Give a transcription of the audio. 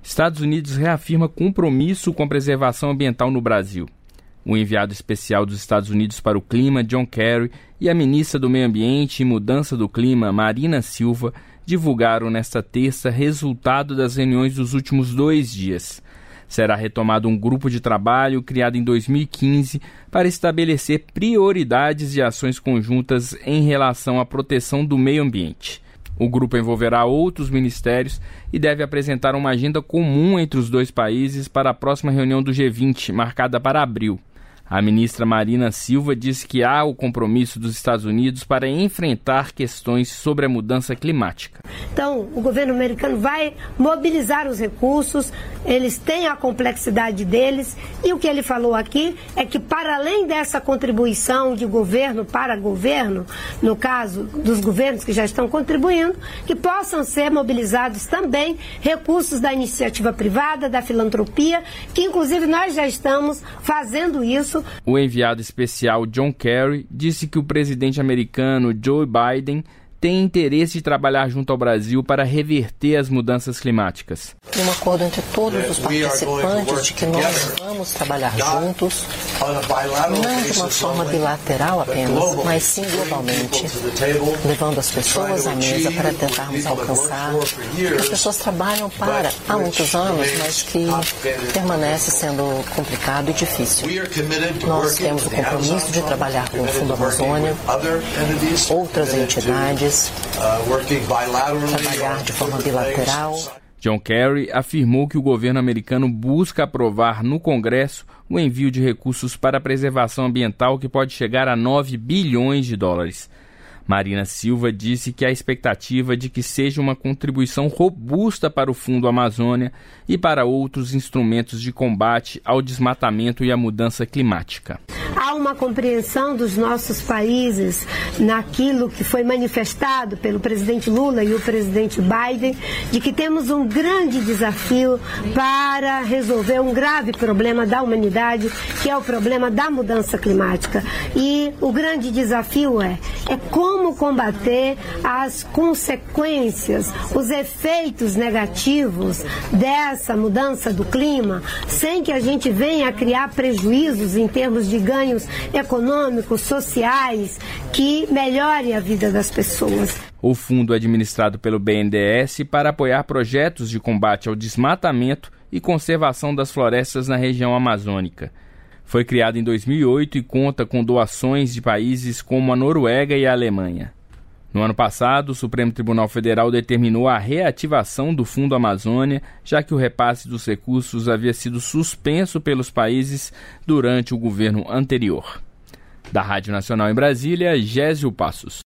Estados Unidos reafirma compromisso com a preservação ambiental no Brasil. O enviado especial dos Estados Unidos para o Clima, John Kerry, e a ministra do Meio Ambiente e Mudança do Clima, Marina Silva, divulgaram nesta terça resultado das reuniões dos últimos 2 dias. Será retomado um grupo de trabalho criado em 2015 para estabelecer prioridades e ações conjuntas em relação à proteção do meio ambiente. O grupo envolverá outros ministérios e deve apresentar uma agenda comum entre os 2 países para a próxima reunião do G20, marcada para abril. A ministra Marina Silva disse que há o compromisso dos Estados Unidos para enfrentar questões sobre a mudança climática. Então, o governo americano vai mobilizar os recursos, eles têm a complexidade deles, e o que ele falou aqui é que, para além dessa contribuição de governo para governo, no caso dos governos que já estão contribuindo, que possam ser mobilizados também recursos da iniciativa privada, da filantropia, que inclusive nós já estamos fazendo isso. O enviado especial John Kerry disse que o presidente americano Joe Biden tem interesse de trabalhar junto ao Brasil para reverter as mudanças climáticas. Tem um acordo entre todos os participantes de que nós vamos trabalhar juntos, não de uma forma bilateral apenas, mas sim globalmente, levando as pessoas à mesa para tentarmos alcançar. As pessoas trabalham para há muitos anos, mas que permanece sendo complicado e difícil. Nós temos o compromisso de trabalhar com o Fundo Amazônia, outras entidades, trabalhar de forma bilateral. John Kerry afirmou que o governo americano busca aprovar no Congresso o envio de recursos para a preservação ambiental que pode chegar a 9 bilhões de dólares. Marina Silva disse que há expectativa de que seja uma contribuição robusta para o Fundo Amazônia e para outros instrumentos de combate ao desmatamento e à mudança climática. Há uma compreensão dos nossos países naquilo que foi manifestado pelo presidente Lula e o presidente Biden, de que temos um grande desafio para resolver um grave problema da humanidade, que é o problema da mudança climática. E o grande desafio é como combater as consequências, os efeitos negativos dessa mudança do clima, sem que a gente venha a criar prejuízos em termos de ganhos econômicos, sociais, que melhore a vida das pessoas. O fundo é administrado pelo BNDES para apoiar projetos de combate ao desmatamento e conservação das florestas na região amazônica. Foi criado em 2008 e conta com doações de países como a Noruega e a Alemanha. No ano passado, o Supremo Tribunal Federal determinou a reativação do Fundo Amazônia, já que o repasse dos recursos havia sido suspenso pelos países durante o governo anterior. Da Rádio Nacional em Brasília, Gésio Passos.